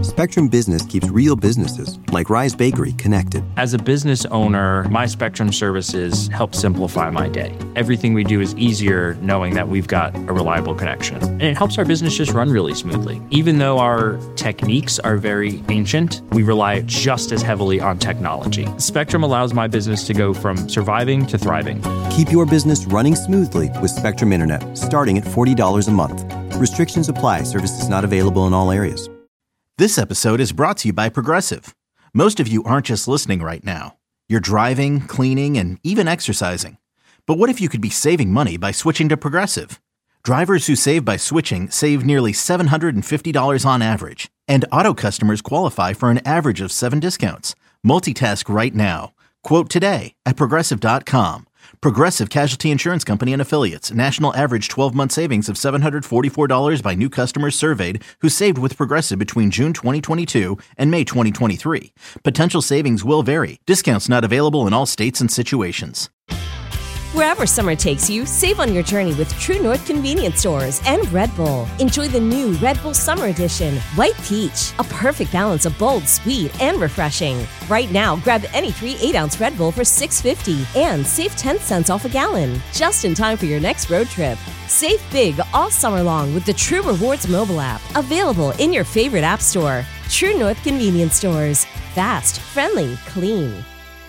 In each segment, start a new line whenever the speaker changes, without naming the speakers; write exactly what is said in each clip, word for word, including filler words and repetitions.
Spectrum Business keeps real businesses, like Rise Bakery, connected.
As a business owner, my Spectrum services help simplify my day. Everything we do is easier knowing that we've got a reliable connection. And it helps our business just run really smoothly. Even though our techniques are very ancient, we rely just as heavily on technology. Spectrum allows my business to go from surviving to thriving.
Keep your business running smoothly with Spectrum Internet, starting at forty dollars a month. Restrictions apply. Services not available in all areas.
This episode is brought to you by Progressive. Most of you aren't just listening right now. You're driving, cleaning, and even exercising. But what if you could be saving money by switching to Progressive? Drivers who save by switching save nearly seven hundred fifty dollars on average. And auto customers qualify for an average of seven discounts. Multitask right now. Quote today at Progressive dot com. Progressive Casualty Insurance Company and Affiliates. National average twelve-month savings of seven hundred forty-four dollars by new customers surveyed who saved with Progressive between June twenty twenty-two and May twenty twenty-three. Potential savings will vary. Discounts not available in all states and situations.
Wherever summer takes you, save on your journey with True North Convenience Stores and Red Bull. Enjoy the new Red Bull Summer Edition, White Peach, a perfect balance of bold, sweet, and refreshing. Right now, grab any three eight-ounce Red Bull for six fifty and save ten cents off a gallon, just in time for your next road trip. Save big all summer long with the True Rewards mobile app, available in your favorite app store. True North Convenience Stores. Fast, friendly, clean.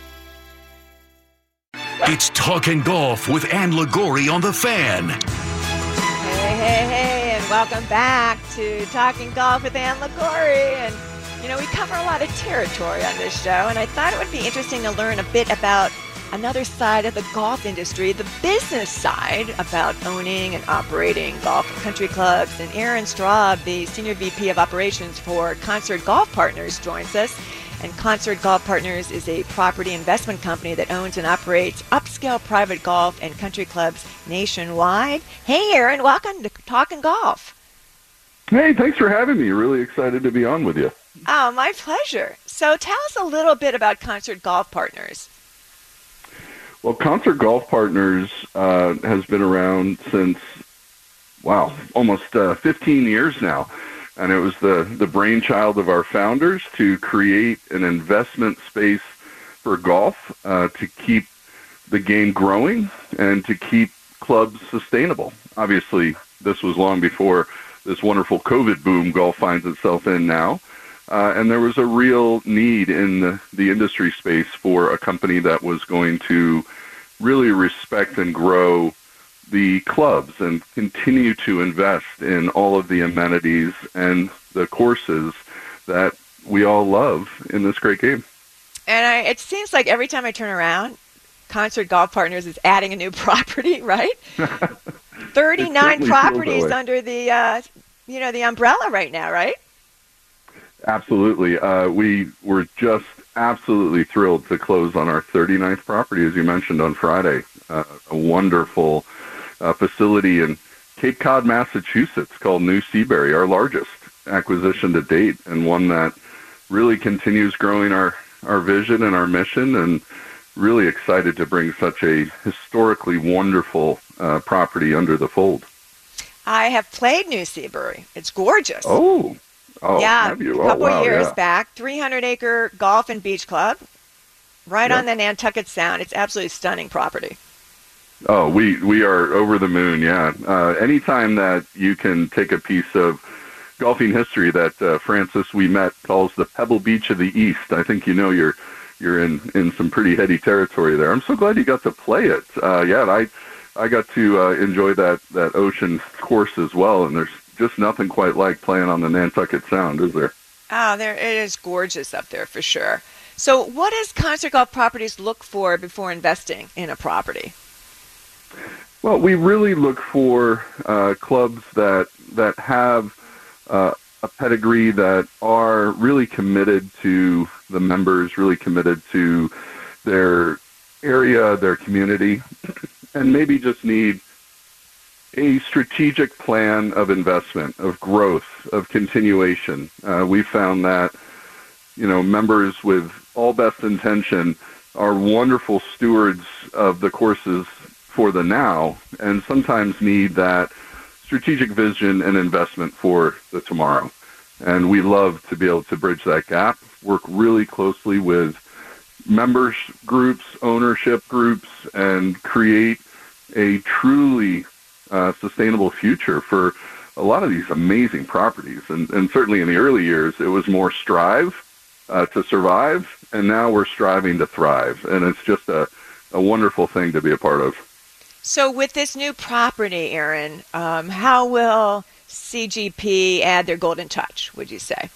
It's Talkin' Golf with Ann Liguori on The Fan.
Hey, hey, hey, and welcome back to Talkin' Golf with Ann Liguori. And, you know, we cover a lot of territory on this show, and I thought it would be interesting to learn a bit about another side of the golf industry, the business side, about owning and operating golf and country clubs. And Aaron Straub, the Senior V P of Operations for Concert Golf Partners, joins us. And Concert Golf Partners is a property investment company that owns and operates upscale private golf and country clubs nationwide. Hey, Aaron, welcome to Talkin' Golf.
Hey, thanks for having me. Really excited to be on with you.
Oh, my pleasure. So tell us a little bit about Concert Golf Partners.
Well, Concert Golf Partners uh, has been around since, wow, almost uh, fifteen years now. And it was the, the brainchild of our founders to create an investment space for golf, uh, to keep the game growing and to keep clubs sustainable. Obviously, this was long before this wonderful COVID boom golf finds itself in now. Uh, and there was a real need in the, the industry space for a company that was going to really respect and grow the clubs and continue to invest in all of the amenities and the courses that we all love in this great game.
And I, it seems like every time I turn around, Concert Golf Partners is adding a new property, right? thirty-nine properties under the, uh, you know, the umbrella right now, right?
Absolutely. Uh, we were just absolutely thrilled to close on our thirty-ninth property, as you mentioned, on Friday. Uh, a wonderful Uh, facility in Cape Cod, Massachusetts, called New Seabury, our largest acquisition to date, and one that really continues growing our, our vision and our mission, and really excited to bring such a historically wonderful uh, property under the fold.
I have played New Seabury. It's gorgeous.
Oh, oh
yeah,
have you?
a couple
oh, wow,
years
yeah.
back, three hundred acre golf and beach club, right
yep.
on the Nantucket Sound. It's absolutely stunning property.
Oh, we, we are over the moon, yeah. Uh, anytime that you can take a piece of golfing history that uh, Francis Ouimet calls the Pebble Beach of the East, I think you know you're you're in, in some pretty heady territory there. I'm so glad you got to play it. Uh, yeah, I I got to uh, enjoy that, that ocean course as well, and there's just nothing quite like playing on the Nantucket Sound, is there?
Oh, there it is gorgeous up there for sure. So what does Concert Golf Properties look for before investing in a property?
Well, we really look for uh, clubs that that have uh, a pedigree, that are really committed to the members, really committed to their area, their community, and maybe just need a strategic plan of investment, of growth, of continuation. Uh, we found that, you know, members with all best intention are wonderful stewards of the courses for the now, and sometimes need that strategic vision and investment for the tomorrow. And we love to be able to bridge that gap, work really closely with members groups, ownership groups, and create a truly uh, sustainable future for a lot of these amazing properties. And, and certainly in the early years, it was more strive uh, to survive, and now we're striving to thrive. And it's just a, a wonderful thing to be a part of.
So with this new property, Aaron, um, how will C G P add their golden touch, would you say?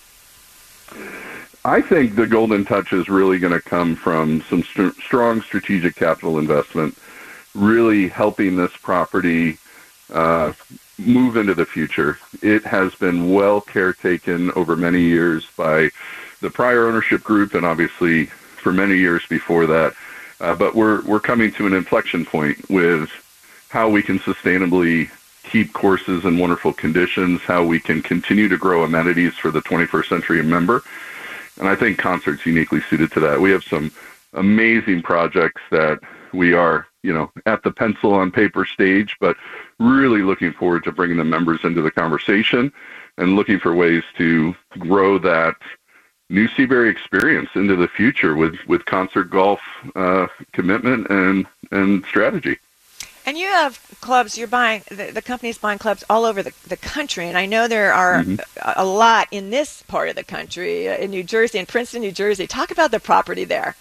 I think the golden touch is really going to come from some st- strong strategic capital investment, really helping this property uh, move into the future. It has been well caretaken over many years by the prior ownership group, and obviously for many years before that. Uh, but we're we're coming to an inflection point with how we can sustainably keep courses in wonderful conditions, how we can continue to grow amenities for the twenty-first century member. And I think Concert's uniquely suited to that. We have some amazing projects that we are, you know, at the pencil on paper stage, but really looking forward to bringing the members into the conversation and looking for ways to grow that New Seabury experience into the future with, with Concert Golf uh, commitment and, and strategy.
And you have clubs, you're buying, the, the company's buying clubs all over the, the country. And I know there are mm-hmm. a, a lot in this part of the country, uh, in New Jersey, in Princeton, New Jersey. Talk about the property there.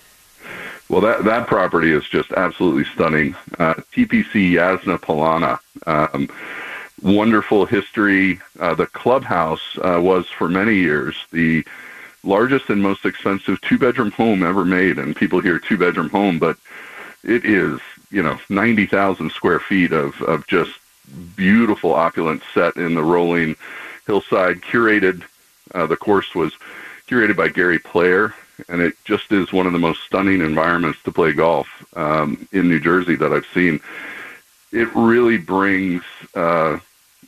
Well, that, that property is just absolutely stunning. Uh, T P C Yasna Polana, um, wonderful history. Uh, the clubhouse uh, was for many years the largest and most expensive two-bedroom home ever made. And people hear two-bedroom home, but it is, you know, ninety thousand square feet of, of just beautiful, opulent set in the rolling hillside. Curated, uh, the course was curated by Gary Player, and it just is one of the most stunning environments to play golf um, in New Jersey that I've seen. It really brings uh,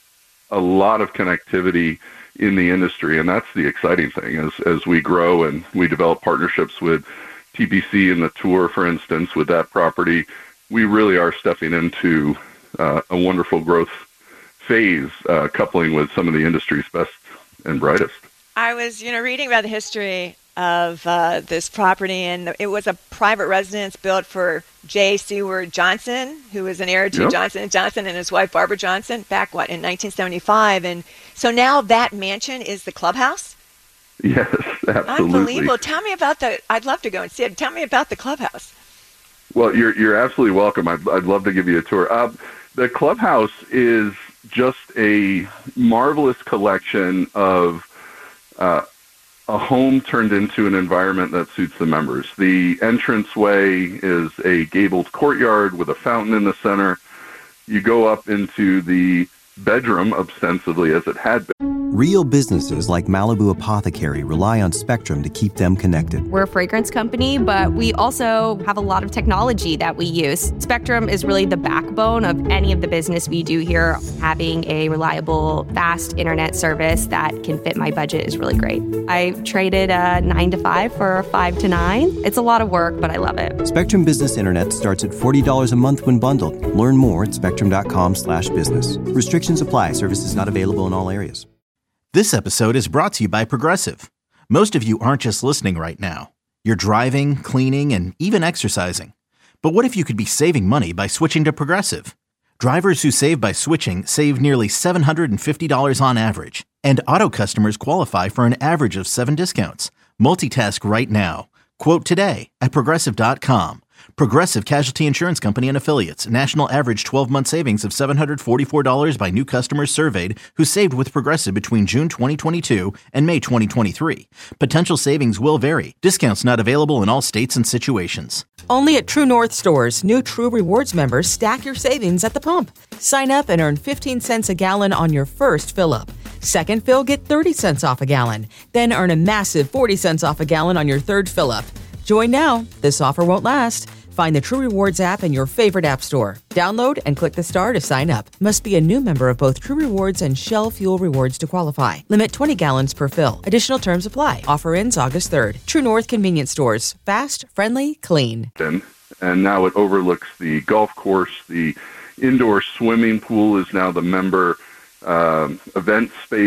a lot of connectivity in the industry, and that's the exciting thing as as we grow and we develop partnerships with T P C and the tour, for instance, with that property. We really are stepping into uh, a wonderful growth phase, uh, coupling with some of the industry's best and brightest.
I was, you know, reading about the history of uh, this property, and it was a private residence built for J. Seward Johnson, who was an heir to
Yep.
Johnson and Johnson, and his wife Barbara Johnson, back what in nineteen seventy-five. And so now that mansion is the clubhouse.
Yes, absolutely.
Unbelievable. Tell me about the. I'd love to go and see it. Tell me about the clubhouse.
Well, you're you're absolutely welcome. I'd, I'd love to give you a tour. Uh, the clubhouse is just a marvelous collection of uh, a home turned into an environment that suits the members. The entranceway is a gabled courtyard with a fountain in the center. You go up into the bedroom, ostensibly as it had been.
Real businesses like Malibu Apothecary rely on Spectrum to keep them connected.
We're a fragrance company, but we also have a lot of technology that we use. Spectrum is really the backbone of any of the business we do here. Having a reliable, fast internet service that can fit my budget is really great. I traded a nine to five for a five to nine. It's a lot of work, but I love it.
Spectrum Business Internet starts at forty dollars a month when bundled. Learn more at spectrum.com slash business. Restrictions apply. Services not available in all areas.
This episode is brought to you by Progressive. Most of you aren't just listening right now. You're driving, cleaning, and even exercising. But what if you could be saving money by switching to Progressive? Drivers who save by switching save nearly seven hundred fifty dollars on average. And auto customers qualify for an average of seven discounts. Multitask right now. Quote today at Progressive dot com. Progressive Casualty Insurance Company and Affiliates. National average twelve-month savings of seven hundred forty-four dollars by new customers surveyed who saved with Progressive between June twenty twenty-two and May twenty twenty-three. Potential savings will vary. Discounts not available in all states and situations.
Only at True North stores, new True Rewards members stack your savings at the pump. Sign up and earn fifteen cents a gallon on your first fill-up. Second fill, get thirty cents off a gallon. Then earn a massive forty cents off a gallon on your third fill-up. Join now. This offer won't last. Find the True Rewards app in your favorite app store. Download and click the star to sign up. Must be a new member of both True Rewards and Shell Fuel Rewards to qualify. Limit twenty gallons per fill. Additional terms apply. Offer ends August third. True North Convenience Stores. Fast, friendly, clean.
And now it overlooks the golf course. The indoor swimming pool is now the member um, event space.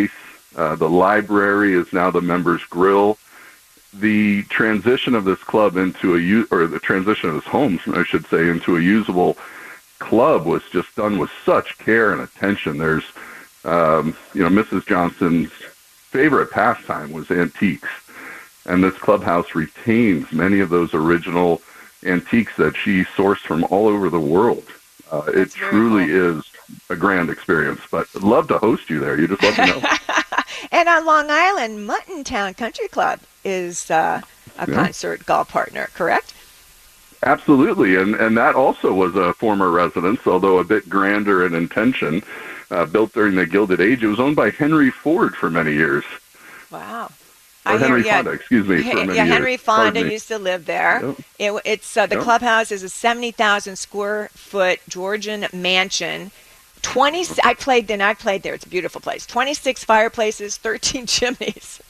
Uh, the library is now the members' grill. The transition of this club into a u- or the transition of this home, I should say, into a usable club was just done with such care and attention. There's, um, you know, Missus Johnson's favorite pastime was antiques, and this clubhouse retains many of those original antiques that she sourced from all over the world. Uh, it truly cool. is a grand experience, but I'd love to host you there. You just let me know.
And on Long Island, Mutton Town Country Club is uh, a yeah. concert golf partner, correct?
Absolutely, and and that also was a former residence, although a bit grander in intention, uh, built during the Gilded Age. It was owned by Henry Ford for many years.
Wow.
Or
I
Henry
hear, yeah,
Fonda, excuse me, for many
yeah,
years.
Henry Fonda used to live there. Yep. It, it's uh, the yep. clubhouse is a seventy thousand square foot Georgian mansion. Twenty. I played there. And I played there. It's a beautiful place. Twenty-six fireplaces, thirteen chimneys.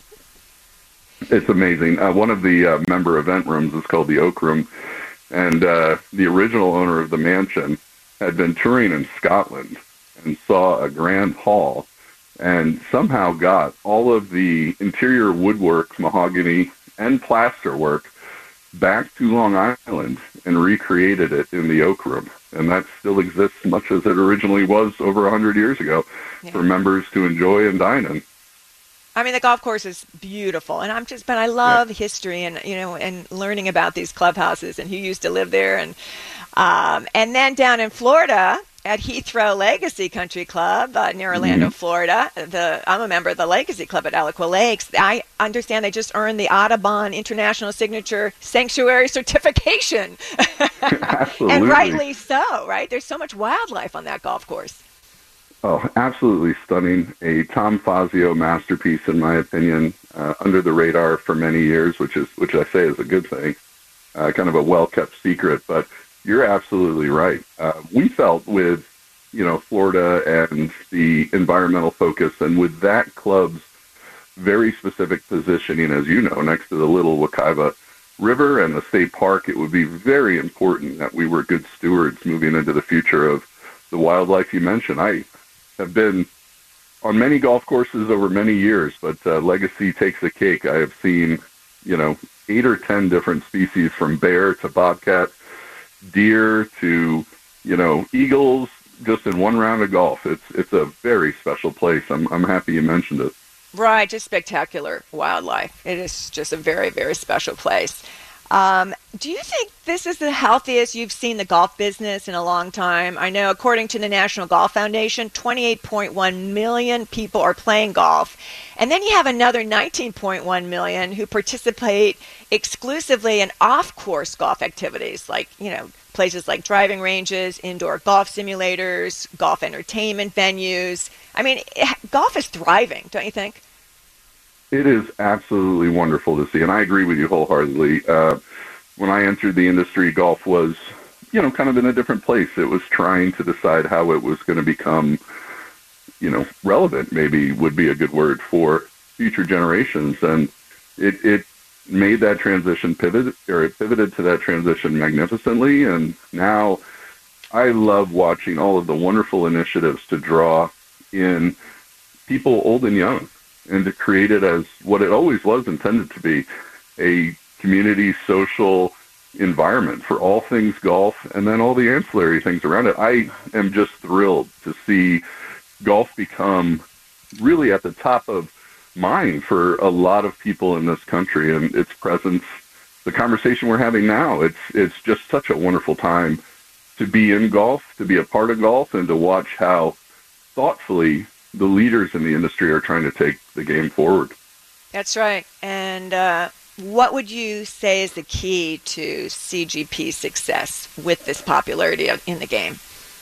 It's amazing. Uh, one of the uh, member event rooms is called the Oak Room, and uh, the original owner of the mansion had been touring in Scotland and saw a grand hall, and somehow got all of the interior woodwork, mahogany, and plaster work back to Long Island and recreated it in the Oak Room. And that still exists much as it originally was over one hundred years ago yeah. for members to enjoy and dine in.
I mean, the golf course is beautiful, and I'm just, but I love yeah. history and, you know, and learning about these clubhouses and who used to live there. And, um, and then down in Florida at Heathrow Legacy Country Club uh, near Orlando, mm-hmm. Florida, the, I'm a member of the Legacy Club at Eloqua Lakes. I understand they just earned the Audubon International Signature Sanctuary Certification.
Absolutely.
And rightly so, right? There's so much wildlife on that golf course.
Oh, absolutely stunning. A Tom Fazio masterpiece, in my opinion, uh, under the radar for many years, which is which I say is a good thing, uh, kind of a well-kept secret. But you're absolutely right. Uh, we felt with, you know, Florida and the environmental focus, and with that club's very specific positioning, as you know, next to the Little Wekiva River and the state park, it would be very important that we were good stewards moving into the future of the wildlife you mentioned. I have been on many golf courses over many years, but uh, Legacy takes the cake. I have seen, you know, eight or ten different species, from bear to bobcat, deer to, you know, eagles, just in one round of golf. It's it's a very special place. I'm I'm happy you mentioned it.
Right, just spectacular wildlife. It is just a very, very special place. Um, do you think this is the healthiest you've seen the golf business in a long time? I know, according to the National Golf Foundation, twenty-eight point one million people are playing golf. And then you have another nineteen point one million who participate exclusively in off-course golf activities, like, you know, places like driving ranges, indoor golf simulators, golf entertainment venues. I mean, golf is thriving, don't you think?
It is absolutely wonderful to see, and I agree with you wholeheartedly. Uh, when I entered the industry, golf was, you know, kind of in a different place. It was trying to decide how it was going to become, you know, relevant, maybe would be a good word, for future generations. And it, it made that transition pivot, or it pivoted to that transition magnificently. And now I love watching all of the wonderful initiatives to draw in people old and young, and to create it as what it always was intended to be, a community social environment for all things golf, and then all the ancillary things around it. I am just thrilled to see golf become really at the top of mind for a lot of people in this country, and its presence, the conversation we're having now, it's it's just such a wonderful time to be in golf, to be a part of golf, and to watch how thoughtfully the leaders in the industry are trying to take the game forward.
That's right. And uh, what would you say is the key to C G P's success with this popularity in the game?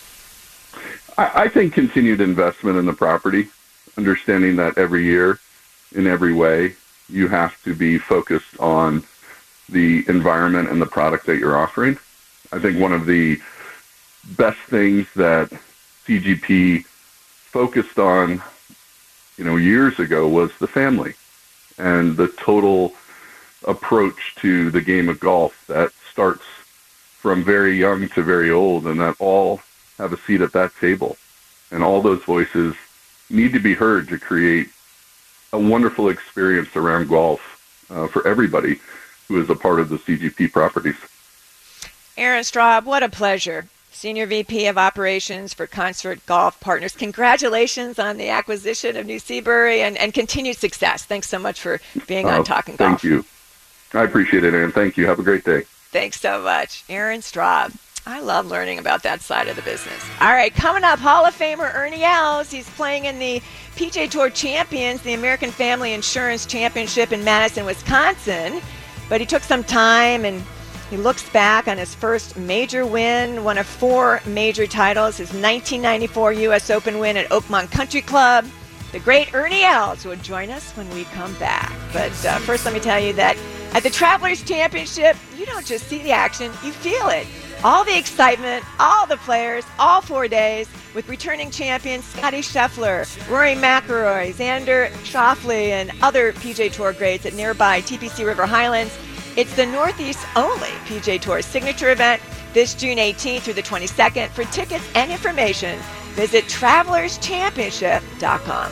I, I think continued investment in the property, understanding that every year, in every way, you have to be focused on the environment and the product that you're offering. I think one of the best things that C G P focused on, you know, years ago was the family and the total approach to the game of golf that starts from very young to very old, and that all have a seat at that table. And all those voices need to be heard to create a wonderful experience around golf uh, for everybody who is a part of the C G P properties.
Aaron Straub, what a pleasure. Senior V P of Operations for Concert Golf Partners. Congratulations on the acquisition of New Seabury and, and continued success. Thanks so much for being on
uh,
Talking
thank
Golf.
Thank you. I appreciate it, Ann. Thank you. Have a great day.
Thanks so much. Aaron Straub. I love learning about that side of the business. All right, coming up, Hall of Famer Ernie Els. He's playing in the P G A Tour Champions, the American Family Insurance Championship in Madison, Wisconsin. But he took some time and he looks back on his first major win, one of four major titles, his nineteen ninety-four U S Open win at Oakmont Country Club. The great Ernie Els will join us when we come back. But uh, first, let me tell you that at the Travelers Championship, you don't just see the action, you feel it. All the excitement, all the players, all four days, with returning champions Scottie Scheffler, Rory McIlroy, Xander Schauffele, and other P G A Tour greats at nearby T P C River Highlands. It's the Northeast's only P G A Tour signature event this June eighteenth through the twenty-second. For tickets and information, visit travelers championship dot com.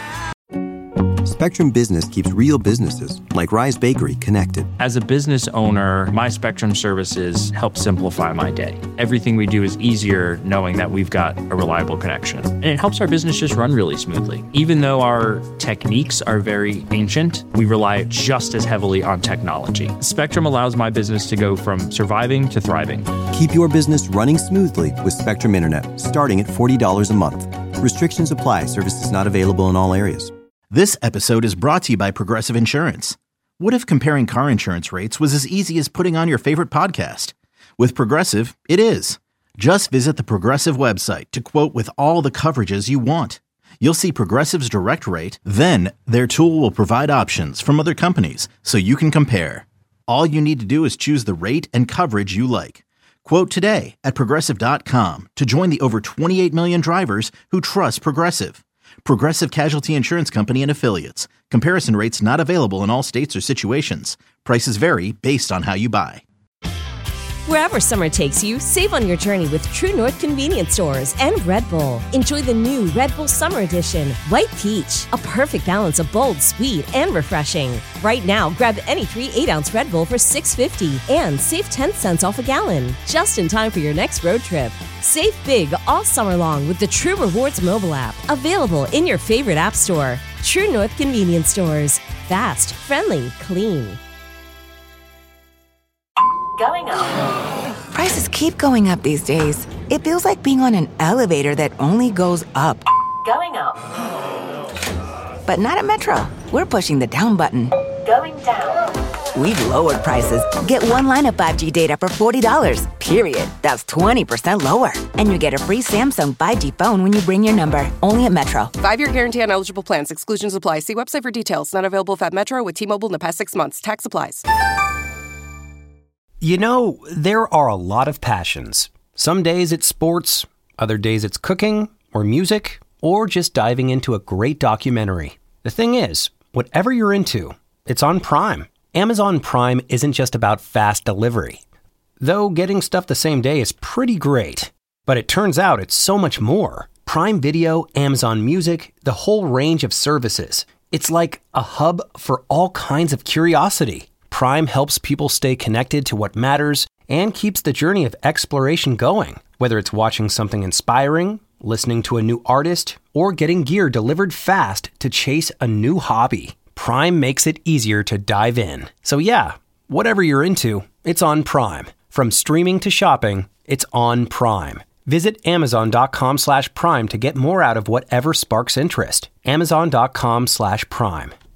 Spectrum Business keeps real businesses, like Rise Bakery, connected.
As a business owner, my Spectrum services help simplify my day. Everything we do is easier knowing that we've got a reliable connection. And it helps our business just run really smoothly. Even though our techniques are very ancient, we rely just as heavily on technology. Spectrum allows my business to go from surviving to thriving.
Keep your business running smoothly with Spectrum Internet, starting at forty dollars a month. Restrictions apply. Services not available in all areas.
This episode is brought to you by Progressive Insurance. What if comparing car insurance rates was as easy as putting on your favorite podcast? With Progressive, it is. Just visit the Progressive website to quote with all the coverages you want. You'll see Progressive's direct rate, then their tool will provide options from other companies so you can compare. All you need to do is choose the rate and coverage you like. Quote today at progressive dot com to join the over twenty-eight million drivers who trust Progressive. Progressive Casualty Insurance Company and Affiliates. Comparison rates not available in all states or situations. Prices vary based on how you buy.
Wherever summer takes you, save on your journey with True North Convenience Stores and Red Bull. Enjoy the new Red Bull Summer Edition, White Peach, a perfect balance of bold, sweet, and refreshing. Right now, grab any three eight-ounce Red Bull for six fifty and save ten cents off a gallon, just in time for your next road trip. Save big all summer long with the True Rewards mobile app, available in your favorite app store. True North Convenience Stores. Fast, friendly, clean.
Going up. Prices keep going up these days. It feels like being on an elevator that only goes up. Going up. But not at Metro. We're pushing the down button. Going down. We've lowered prices. Get one line of five G data for forty dollars, period. That's twenty percent lower. And you get a free Samsung five G phone when you bring your number. Only at Metro.
Five-year guarantee on eligible plans. Exclusions apply. See website for details. Not available at Metro with T-Mobile in the past six months. Tax applies.
You know, there are a lot of passions. Some days it's sports, other days it's cooking, or music, or just diving into a great documentary. The thing is, whatever you're into, it's on Prime. Amazon Prime isn't just about fast delivery. Though getting stuff the same day is pretty great. But it turns out it's so much more. Prime Video, Amazon Music, the whole range of services. It's like a hub for all kinds of curiosity. Prime helps people stay connected to what matters and keeps the journey of exploration going. Whether it's watching something inspiring, listening to a new artist, or getting gear delivered fast to chase a new hobby, Prime makes it easier to dive in. So yeah, whatever you're into, it's on Prime. From streaming to shopping, it's on Prime. Visit amazon.com slash prime to get more out of whatever sparks interest. Amazon.com slash prime.